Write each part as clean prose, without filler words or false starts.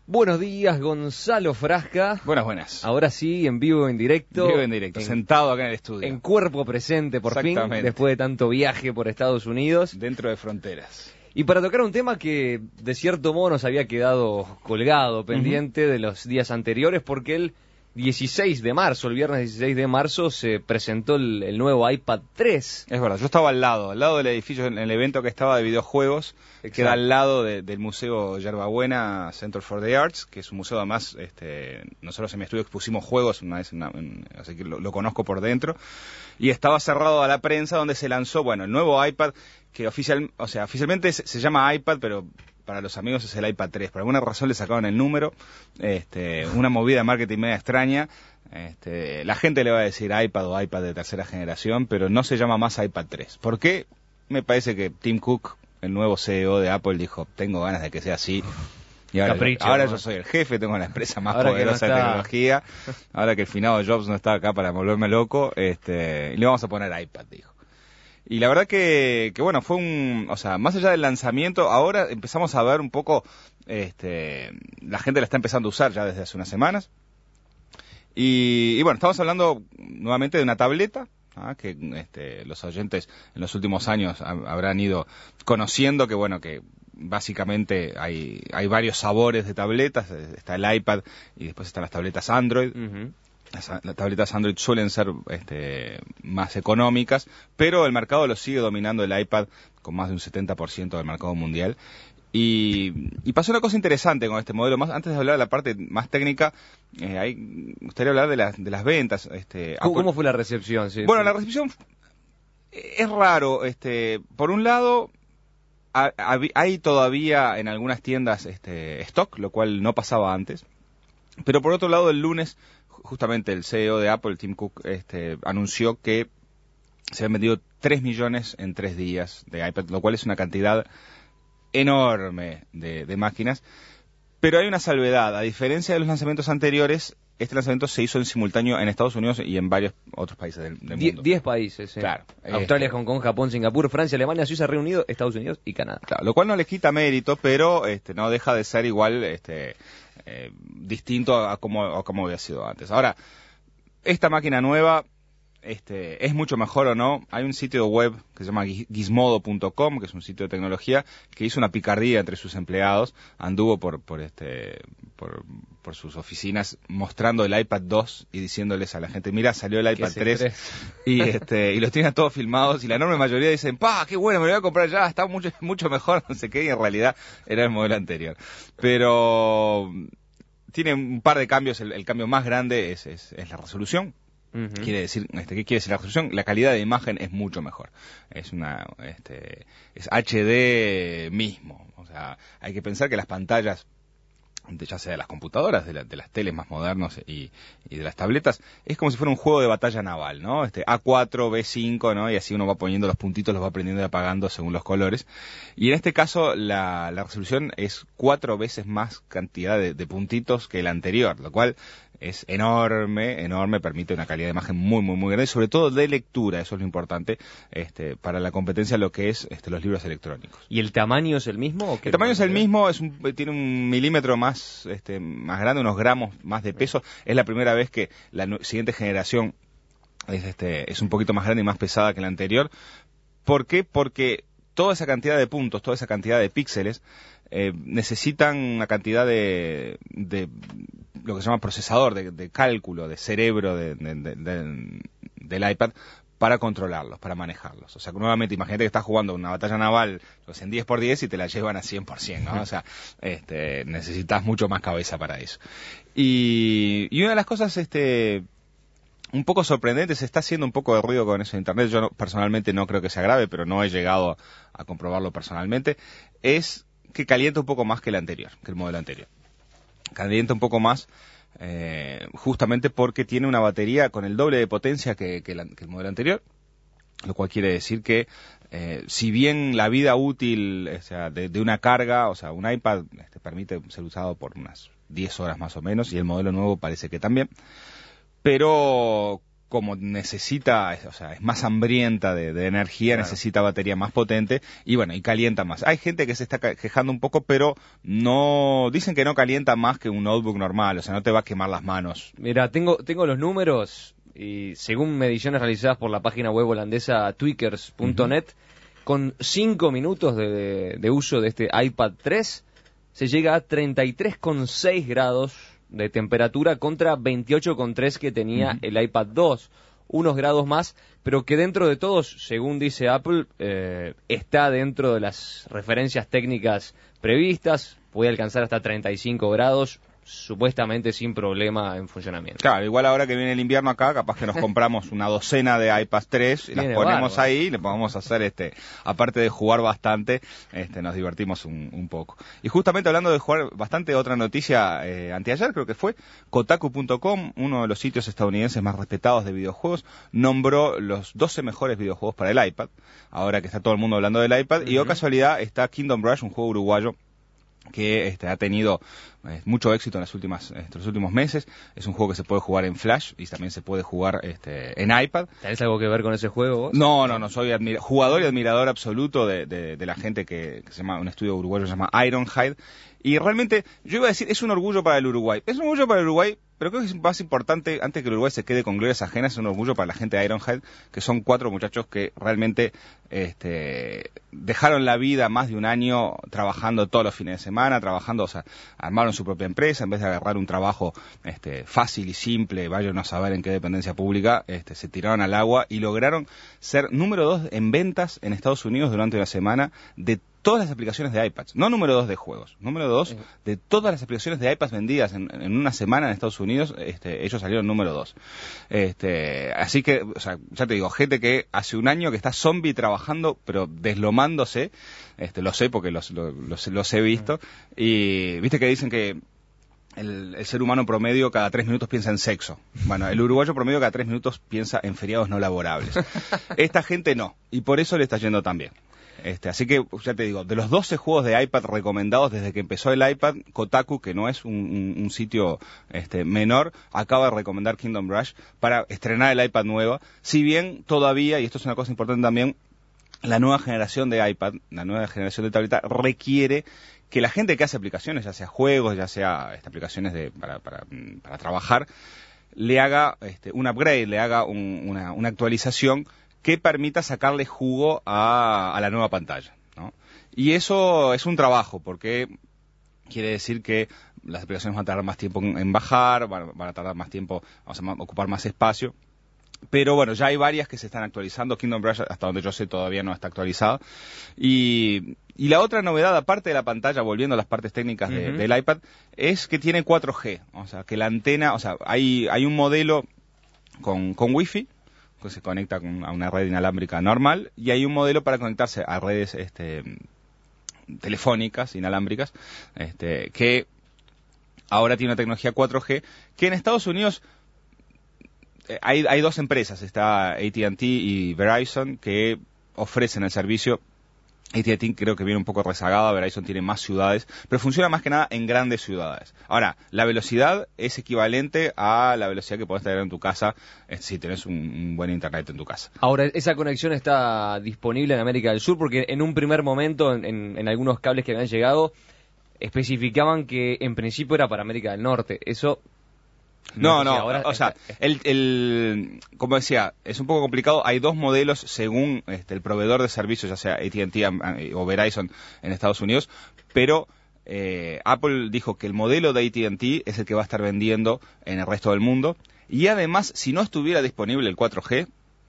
Buenos días, Gonzalo Frasca. Buenas. Ahora sí, en vivo, en directo. Sentado acá en el estudio. En cuerpo presente, por fin, después de tanto viaje por Estados Unidos. Dentro de fronteras. Y para tocar un tema que, de cierto modo, nos había quedado colgado, pendiente de los días anteriores, porque el 16 de marzo, el viernes 16 de marzo, se presentó el nuevo iPad 3. Es verdad, yo estaba al lado del edificio, en el evento que estaba de videojuegos. Exacto. Queda al lado del Museo Yerbabuena Center for the Arts, que es un museo además, nosotros en mi estudio expusimos juegos una vez, así que lo conozco por dentro, y estaba cerrado a la prensa, donde se lanzó, el nuevo iPad, que oficialmente se llama iPad, pero para los amigos es el iPad 3. Por alguna razón le sacaron el número, una movida de marketing media extraña. La gente le va a decir iPad o iPad de tercera generación, pero no se llama más iPad 3. ¿Por qué? Me parece que Tim Cook, el nuevo CEO de Apple, dijo, tengo ganas de que sea así. Y ahora yo soy el jefe, tengo la empresa más poderosa de tecnología. Ahora que el finado Jobs no está acá para volverme loco, y le vamos a poner iPad, dijo. Y la verdad que fue más allá del lanzamiento, ahora empezamos a ver un poco, la gente la está empezando a usar ya desde hace unas semanas. Y estamos hablando nuevamente de una tableta, que los oyentes en los últimos años habrán ido conociendo, que básicamente hay varios sabores de tabletas. Está el iPad y después están las tabletas Android. Uh-huh. Las tabletas Android suelen ser más económicas, pero el mercado lo sigue dominando el iPad con más de un 70% del mercado mundial. Y pasó una cosa interesante con este modelo. Antes de hablar de la parte más técnica, me gustaría hablar de las ventas. ¿Cómo fue la recepción? Sí, la recepción es raro. Por un lado, hay todavía en algunas tiendas stock, lo cual no pasaba antes. Pero por otro lado, el lunes, justamente el CEO de Apple, Tim Cook, anunció que se han vendido 3 millones en 3 días de iPad, lo cual es una cantidad enorme de máquinas. Pero hay una salvedad. A diferencia de los lanzamientos anteriores, este lanzamiento se hizo en simultáneo en Estados Unidos y en varios otros países del mundo. 10 países, Claro. Australia, Hong Kong, Japón, Singapur, Francia, Alemania, Suiza, Reino Unido, Estados Unidos y Canadá. Claro, lo cual no le quita mérito, pero no deja de ser igual distinto a como había sido antes. Ahora, esta máquina nueva es mucho mejor o no. Hay un sitio web que se llama Gizmodo.com, que es un sitio de tecnología, que hizo una picardía entre sus empleados, anduvo por sus oficinas mostrando el iPad 2 y diciéndoles a la gente, mira, salió el iPad 3 y los tienen todos filmados, y la enorme mayoría dicen, qué bueno, me lo voy a comprar ya, está mucho mejor, no sé qué, y en realidad era el modelo anterior. Pero tiene un par de cambios. El cambio más grande es la resolución. Uh-huh. ¿Qué quiere decir la resolución? La calidad de imagen es mucho mejor. Es HD mismo. O sea, hay que pensar que las pantallas, ya sea de las computadoras, de las teles más modernos y de las tabletas, es como si fuera un juego de batalla naval, ¿no? A4, B5, ¿no? Y así uno va poniendo los puntitos, los va prendiendo y apagando según los colores. Y en este caso, la resolución es 4 veces más cantidad de puntitos que la anterior, lo cual es enorme, permite una calidad de imagen muy, muy, muy grande, sobre todo de lectura. Eso es lo importante para la competencia, lo que es los libros electrónicos. ¿Y el tamaño es el mismo? El tamaño es el mismo, tiene 1 milímetro más grande, unos gramos más de peso. Es la primera vez que la siguiente generación es un poquito más grande y más pesada que la anterior. ¿Por qué? Porque toda esa cantidad de puntos, toda esa cantidad de píxeles, necesitan una cantidad de lo que se llama procesador, de cálculo, de cerebro del iPad, para controlarlos, para manejarlos. O sea, nuevamente, imagínate que estás jugando una batalla naval en 10x10 y te la llevan a 100%, ¿no? O sea, necesitas mucho más cabeza para eso. Y una de las cosas un poco sorprendentes, se está haciendo un poco de ruido con eso en Internet, yo personalmente no creo que sea grave, pero no he llegado a comprobarlo personalmente, es que calienta un poco más que el modelo anterior. Calienta un poco más, justamente porque tiene una batería con el doble de potencia que el modelo anterior, lo cual quiere decir que si bien la vida útil de una carga, o sea, un iPad permite ser usado por unas 10 horas más o menos, y el modelo nuevo parece que también, pero como necesita, o sea, es más hambrienta de energía, claro, necesita batería más potente y bueno, y calienta más. Hay gente que se está quejando un poco, pero no, dicen que no calienta más que un notebook normal, o sea, no te va a quemar las manos. Mira, tengo los números y según mediciones realizadas por la página web holandesa tweakers.net, con 5 minutos de uso de este iPad 3, se llega a 33,6 grados de temperatura contra 28,3 que tenía el iPad 2, unos grados más, pero que dentro de todos, según dice Apple, está dentro de las referencias técnicas previstas, puede alcanzar hasta 35 grados, supuestamente sin problema en funcionamiento. Claro, igual ahora que viene el invierno acá, capaz que nos compramos una docena de iPad 3 y las ponemos ahí, le podemos hacer, aparte de jugar bastante, nos divertimos un poco. Y justamente hablando de jugar bastante, otra noticia, anteayer creo que fue, Kotaku.com, uno de los sitios estadounidenses más respetados de videojuegos, nombró los 12 mejores videojuegos para el iPad, ahora que está todo el mundo hablando del iPad, y casualidad está Kingdom Rush, un juego uruguayo que ha tenido mucho éxito en los últimos meses. Es un juego que se puede jugar en Flash y también se puede jugar en iPad. ¿Tenés algo que ver con ese juego vos? No, soy jugador y admirador absoluto de la gente que se llama, un estudio uruguayo se llama Ironhide. Y realmente, yo iba a decir, es un orgullo para el Uruguay. Es un orgullo para el Uruguay, pero creo que es más importante, antes que el Uruguay se quede con glorias ajenas, es un orgullo para la gente de Ironhide, que son 4 muchachos que realmente dejaron la vida más de un año trabajando todos los fines de semana, o sea, armaron su propia empresa, en vez de agarrar un trabajo fácil y simple, vayan a saber en qué dependencia pública, se tiraron al agua y lograron ser número 2 en ventas en Estados Unidos durante una semana de todas las aplicaciones de iPads, no número 2 de juegos, número 2 de todas las aplicaciones de iPads vendidas en una semana en Estados Unidos, ellos salieron número 2. Así que, o sea, ya te digo, gente que hace un año que está zombie trabajando, pero deslomándose, lo sé porque los he visto, y viste que dicen que el ser humano promedio cada 3 minutos piensa en sexo. Bueno, el uruguayo promedio cada 3 minutos piensa en feriados no laborables. Esta gente no, y por eso le está yendo tan bien. Así que, ya te digo, de los 12 juegos de iPad recomendados desde que empezó el iPad, Kotaku, que no es un sitio menor, acaba de recomendar Kingdom Rush para estrenar el iPad nuevo. Si bien todavía, y esto es una cosa importante también, la nueva generación de iPad, la nueva generación de tableta, requiere que la gente que hace aplicaciones, ya sea juegos, ya sea aplicaciones para trabajar, le haga un upgrade, le haga una actualización que permita sacarle jugo a la nueva pantalla, ¿no? Y eso es un trabajo, porque quiere decir que las aplicaciones van a tardar más tiempo en bajar, van a tardar más tiempo, ocupar más espacio. Pero bueno, ya hay varias que se están actualizando. Kingdom Rush, hasta donde yo sé, todavía no está actualizado. Y la otra novedad, aparte de la pantalla, volviendo a las partes técnicas del iPad, es que tiene 4G. O sea, que la antena, o sea, hay un modelo con Wi-Fi, que se conecta a una red inalámbrica normal, y hay un modelo para conectarse a redes telefónicas inalámbricas, que ahora tiene una tecnología 4G, que en Estados Unidos hay 2 empresas, está AT&T y Verizon, que ofrecen el servicio. AT&T creo que viene un poco rezagada, Verizon tiene más ciudades, pero funciona más que nada en grandes ciudades. Ahora, la velocidad es equivalente a la velocidad que podés tener en tu casa si tenés un buen internet en tu casa. Ahora, ¿esa conexión está disponible en América del Sur? Porque en un primer momento, en algunos cables que habían llegado, especificaban que en principio era para América del Norte. Eso... No, o sea, como decía, es un poco complicado. Hay 2 modelos según el proveedor de servicios, ya sea AT&T o Verizon en Estados Unidos, pero Apple dijo que el modelo de AT&T es el que va a estar vendiendo en el resto del mundo. Y además, si no estuviera disponible el 4G,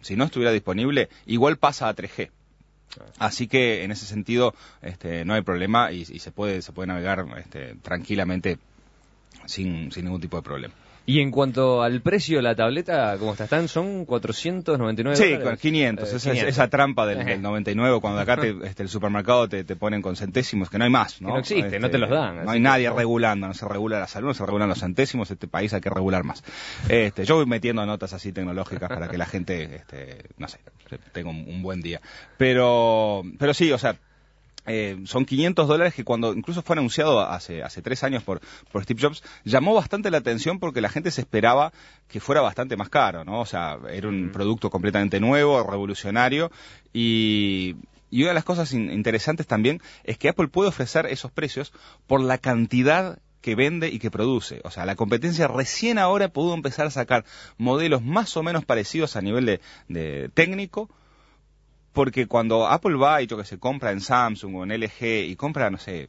igual pasa a 3G. Así que en ese sentido no hay problema y se puede navegar tranquilamente sin ningún tipo de problema. Y en cuanto al precio de la tableta, ¿cómo está? Son $499. Sí, con 500. Esa trampa del 99, cuando acá el supermercado te ponen con centésimos, que no hay más, ¿no? Que no existe, no te los dan. No hay nadie regulando, no se regula la salud, no se regulan los centésimos, país hay que regular más. Yo voy metiendo notas así tecnológicas para que la gente, no sé, tenga un buen día. Pero sí, o sea, son $500 que cuando incluso fue anunciado hace 3 años por Steve Jobs, llamó bastante la atención porque la gente se esperaba que fuera bastante más caro, ¿no? O sea, era un producto completamente nuevo, revolucionario, y una de las cosas interesantes también es que Apple puede ofrecer esos precios por la cantidad que vende y que produce. O sea, la competencia recién ahora pudo empezar a sacar modelos más o menos parecidos a nivel de técnico, porque cuando Apple va y yo que se compra en Samsung o en LG y compra, no sé,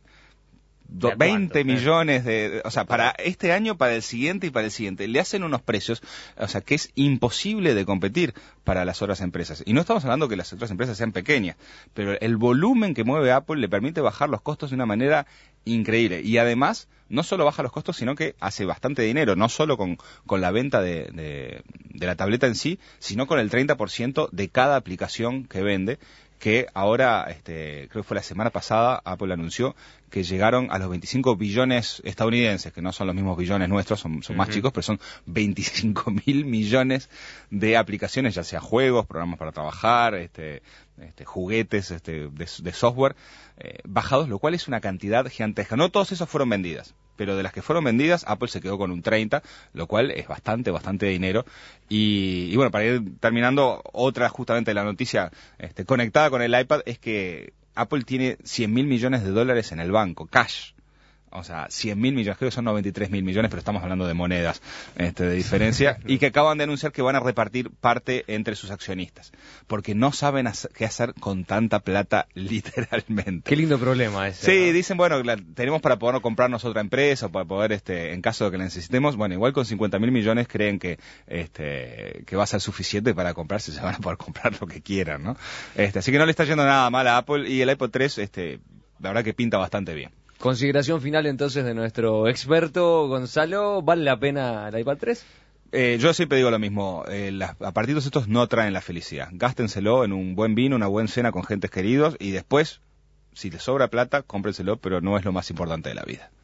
20 millones o sea, para este año, para el siguiente y para el siguiente, le hacen unos precios, o sea, que es imposible de competir para las otras empresas. Y no estamos hablando que las otras empresas sean pequeñas, pero el volumen que mueve Apple le permite bajar los costos de una manera increíble. Y además, no solo baja los costos, sino que hace bastante dinero, no solo con la venta de la tableta en sí, sino con el 30% de cada aplicación que vende, que ahora, creo que fue la semana pasada, Apple anunció que llegaron a los 25 billones estadounidenses, que no son los mismos billones nuestros, son más chicos, pero son 25.000 millones de aplicaciones, ya sea juegos, programas para trabajar, juguetes de software bajados, lo cual es una cantidad gigantesca. No todos esos fueron vendidas, pero de las que fueron vendidas, Apple se quedó con un 30%, lo cual es bastante dinero. Y bueno, para ir terminando, otra justamente la noticia conectada con el iPad es que Apple tiene $100.000 millones en el banco, cash. O sea, 100.000 millones, creo que son 93.000 millones, pero estamos hablando de monedas de diferencia, y que acaban de anunciar que van a repartir parte entre sus accionistas, porque no saben qué hacer con tanta plata, literalmente. Qué lindo problema ese. Sí, ¿no? dicen, bueno, tenemos para poder comprarnos otra empresa, para poder, en caso de que la necesitemos, bueno, igual con 50.000 millones creen que va a ser suficiente para comprarse, se van a poder comprar lo que quieran, ¿no? Así que no le está yendo nada mal a Apple, y el iPod 3, la verdad que pinta bastante bien. Consideración final entonces de nuestro experto Gonzalo, ¿vale la pena el iPad 3? Yo siempre digo lo mismo, aparatitos estos no traen la felicidad. Gástenselo en un buen vino, una buena cena con gentes queridos, y después, si les sobra plata, cómprenselo, pero no es lo más importante de la vida.